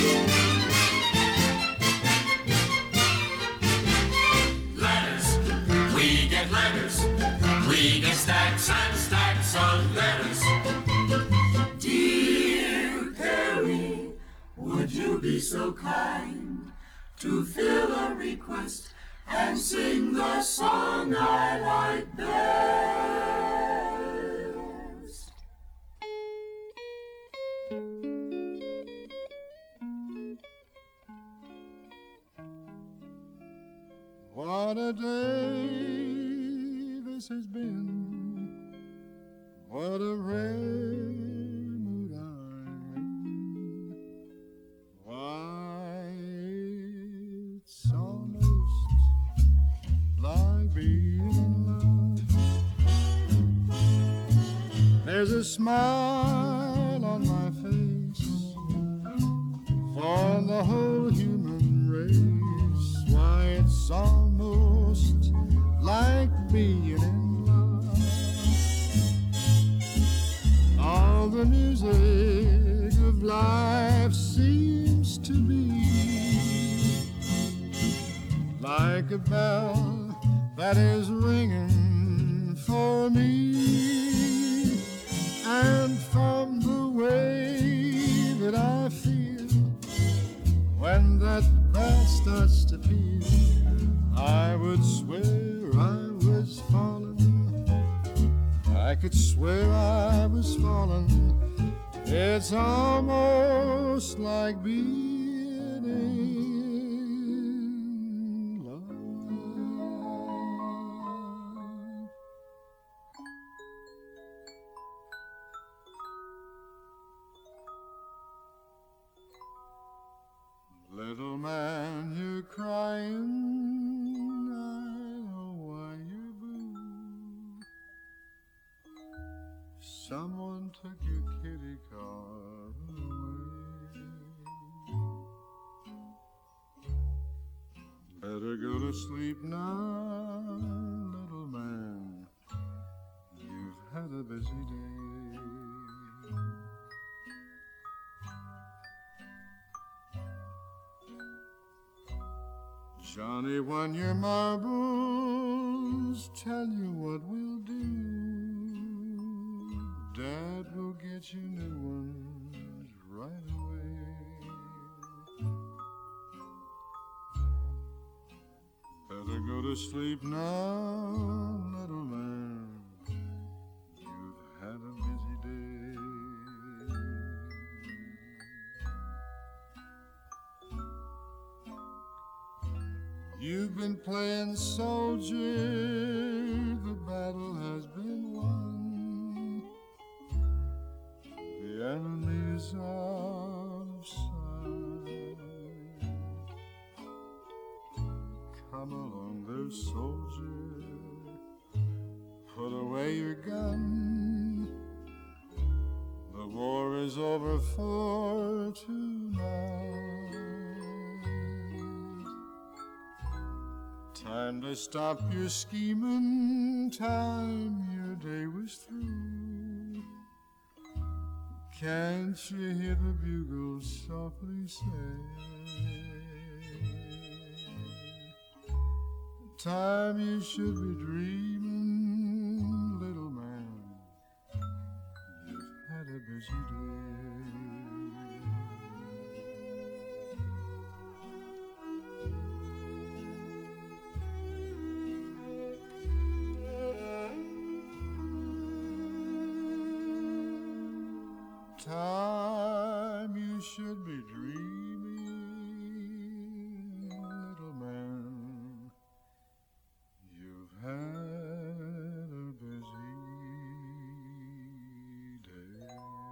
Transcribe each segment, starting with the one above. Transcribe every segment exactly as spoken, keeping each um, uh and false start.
Letters, we get letters. We get stacks and stacks of letters. Dear Perry, would you be so kind to fill a request and sing the song I like best? What a day this has been. What a rare mood I'm in. Why, it's almost like being in love. There's a smile on my face for the whole human race. Why, it's almost like being in love. All the music of life seems to be like a bell that is ringing for me. And from the way that I feel when that bell starts to peal, I would swear I was falling. I could swear I was falling. It's almost like being in love. Little man, you're crying. I know why you're blue. Someone took your kitty car away. Better go to sleep now, little man. You've had a busy day. Johnny won your marbles. Tell you what we'll do. Dad will get you new ones right away. Better go to sleep now, little man. You've had a busy day. You've been playing soldier, the battle has been won. The enemy is out of sight. Come along there, soldier, put away your gun. The war is over for tonight. Time to stop your scheming, time your day was through. Can't you hear the bugles softly say, time you should be dreaming, little man, you've had a busy day. Time you should be dreaming, little man. You've had a busy day.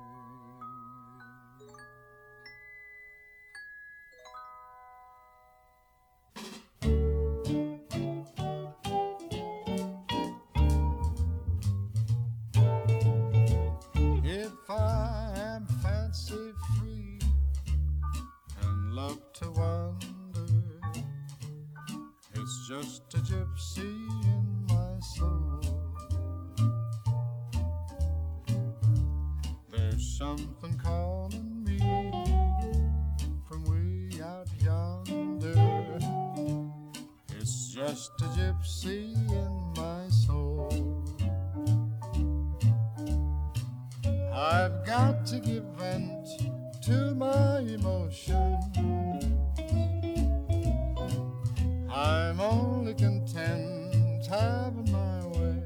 If I am fancy free and love to wander, it's just a gypsy in my soul. There's something calling me from just a gypsy in my soul. I've got to give vent to my emotions. I'm only content having my way.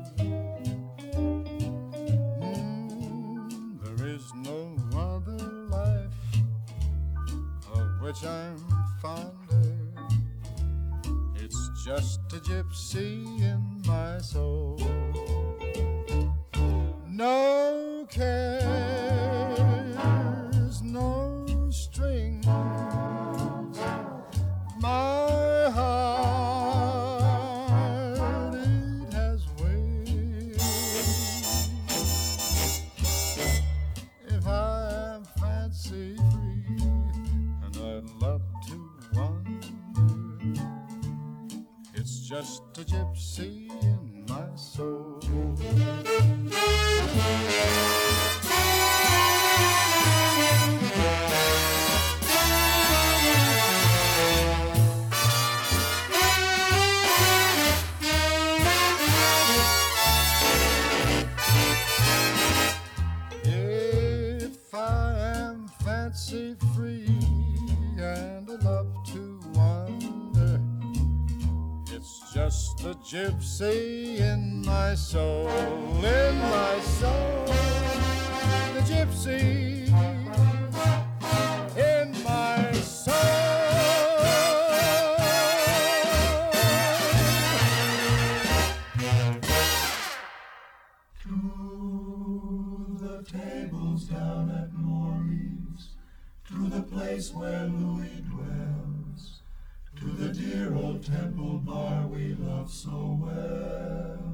Mm, there is no other life of which I'm fonder. It's just a gypsy in my soul. No cares, no strings. My heart, it has wings. If I am fancy free, and I'd love to wander, it's just a gypsy in my soul. If I am fancy free and I love to wander, it's just a gypsy in my soul, in my soul, the gypsy in my soul. To the tables down at Morley's, to the place where Louis dwells, to the dear old Temple Bar we love so well.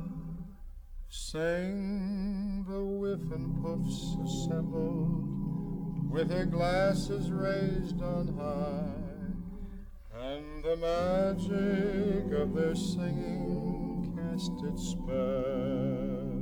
Sing the whiff and puffs assembled, with their glasses raised on high, and the magic of their singing cast its spell.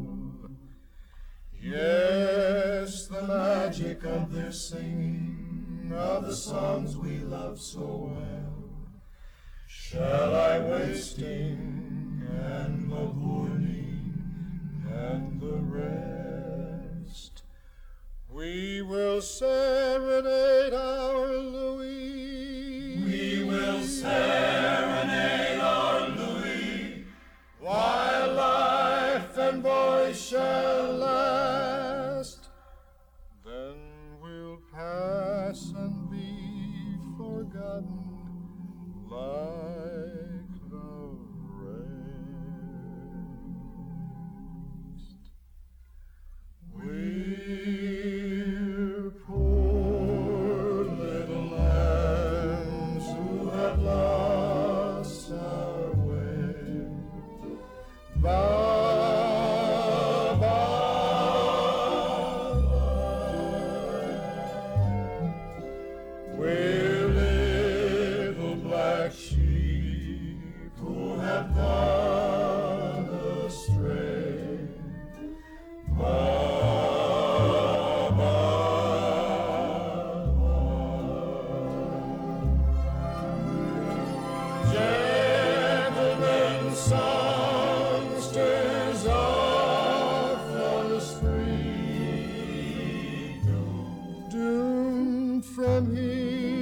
Yes, the magic of their singing, of the songs we love so well. Shall I wasting and Mavourneen and the rest? We will serenade our Louis. We will serenade our Louis, while life and voice shall last. Then we'll pass and be forgotten like the rest. We're poor little lambs who have lost our way. Ba, ba, ba. We're little black sheep who have gone astray. Ba, ba, ba. Gentlemen songsters off on the street, doomed from here